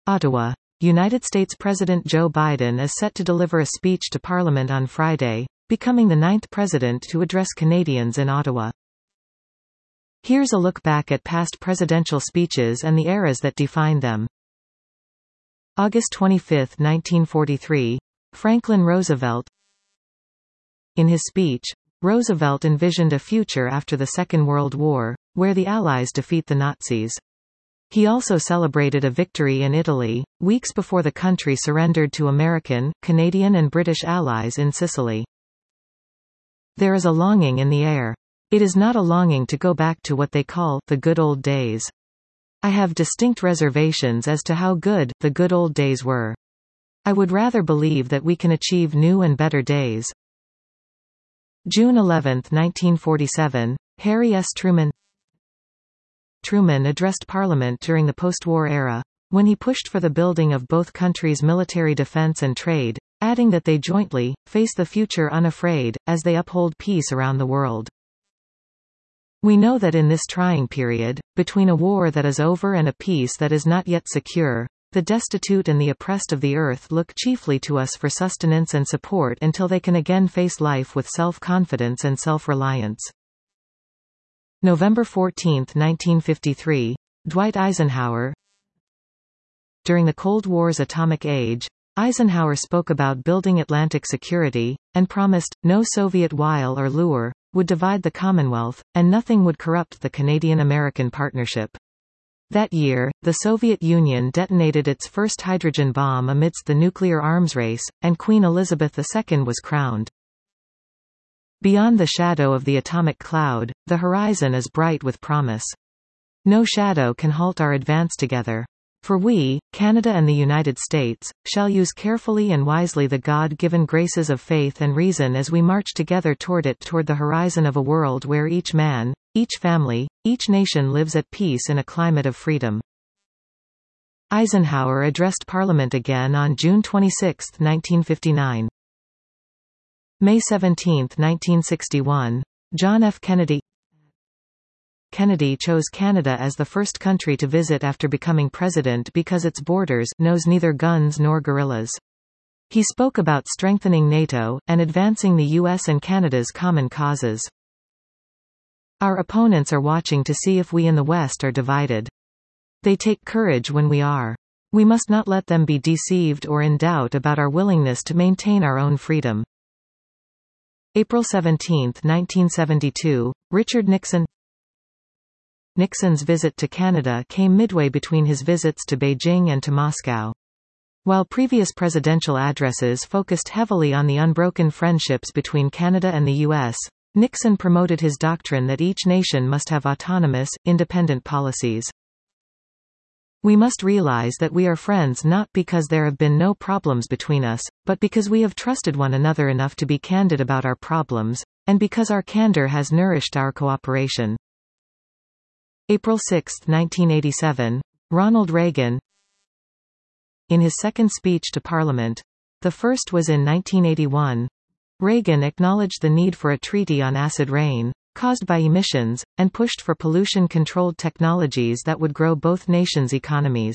Ottawa. United States President Joe Biden is set to deliver a speech to Parliament on Friday, becoming the 9th president to address Canadians in Ottawa. Here's a look back at past presidential speeches and the eras that defined them. August 25, 1943, Franklin Roosevelt. In his speech, Roosevelt envisioned a future after the Second World War, where the Allies defeat the Nazis. He also celebrated a victory in Italy, weeks before the country surrendered to American, Canadian and British allies in Sicily. There is a longing in the air. It is not a longing to go back to what they call the good old days. I have distinct reservations as to how good the good old days were. I would rather believe that we can achieve new and better days. June 11, 1947, Harry S. Truman. Truman addressed Parliament during the post-war era, when he pushed for the building of both countries' military defense and trade, adding that they jointly face the future unafraid, as they uphold peace around the world. We know that in this trying period, between a war that is over and a peace that is not yet secure, the destitute and the oppressed of the earth look chiefly to us for sustenance and support until they can again face life with self-confidence and self-reliance. November 14, 1953, Dwight Eisenhower. During the Cold War's atomic age, Eisenhower spoke about building Atlantic security, and promised, no Soviet wile or lure would divide the Commonwealth, and nothing would corrupt the Canadian-American partnership. That year, the Soviet Union detonated its first hydrogen bomb amidst the nuclear arms race, and Queen Elizabeth II was crowned. Beyond the shadow of the atomic cloud, the horizon is bright with promise. No shadow can halt our advance together. For we, Canada and the United States, shall use carefully and wisely the God-given graces of faith and reason as we march together toward the horizon of a world where each man, each family, each nation lives at peace in a climate of freedom. Eisenhower addressed Parliament again on June 26, 1959. May 17, 1961, John F. Kennedy. Kennedy chose Canada as the first country to visit after becoming president because its borders knows neither guns nor guerrillas. He spoke about strengthening NATO, and advancing the U.S. and Canada's common causes. Our opponents are watching to see if we in the West are divided. They take courage when we are. We must not let them be deceived or in doubt about our willingness to maintain our own freedom. April 17, 1972, Richard Nixon. Nixon's visit to Canada came midway between his visits to Beijing and to Moscow. While previous presidential addresses focused heavily on the unbroken friendships between Canada and the U.S., Nixon promoted his doctrine that each nation must have autonomous, independent policies. We must realize that we are friends not because there have been no problems between us, but because we have trusted one another enough to be candid about our problems, and because our candor has nourished our cooperation. April 6, 1987, Ronald Reagan. In his second speech to Parliament, the first was in 1981, Reagan acknowledged the need for a treaty on acid rain, caused by emissions, and pushed for pollution-controlled technologies that would grow both nations' economies.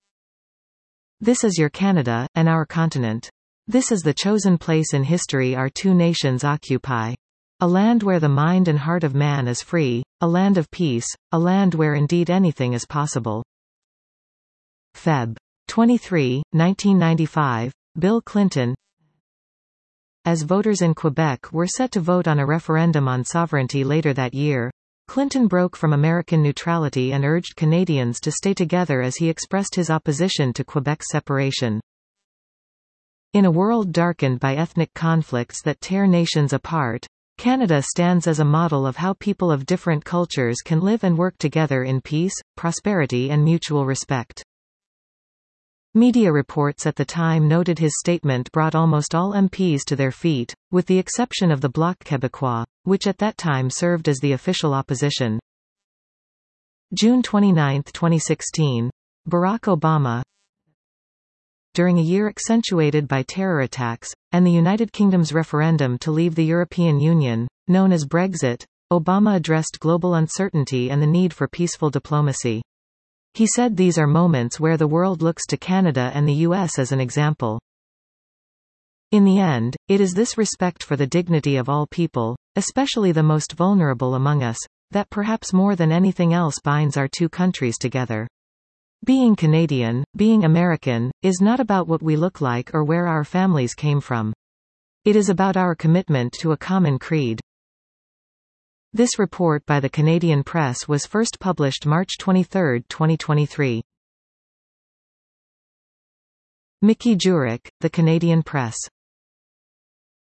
This is your Canada, and our continent. This is the chosen place in history our two nations occupy. A land where the mind and heart of man is free, a land of peace, a land where indeed anything is possible. Feb. 23, 1995, Bill Clinton. As voters in Quebec were set to vote on a referendum on sovereignty later that year, Clinton broke from American neutrality and urged Canadians to stay together as he expressed his opposition to Quebec's separation. In a world darkened by ethnic conflicts that tear nations apart, Canada stands as a model of how people of different cultures can live and work together in peace, prosperity and mutual respect. Media reports at the time noted his statement brought almost all MPs to their feet, with the exception of the Bloc Québécois, which at that time served as the official opposition. June 29, 2016, Barack Obama. During a year accentuated by terror attacks, and the United Kingdom's referendum to leave the European Union, known as Brexit, Obama addressed global uncertainty and the need for peaceful diplomacy. He said these are moments where the world looks to Canada and the US as an example. In the end, it is this respect for the dignity of all people, especially the most vulnerable among us, that perhaps more than anything else binds our two countries together. Being Canadian, being American, is not about what we look like or where our families came from. It is about our commitment to a common creed. This report by the Canadian Press was first published March 23, 2023. Mickey Jurek, The Canadian Press.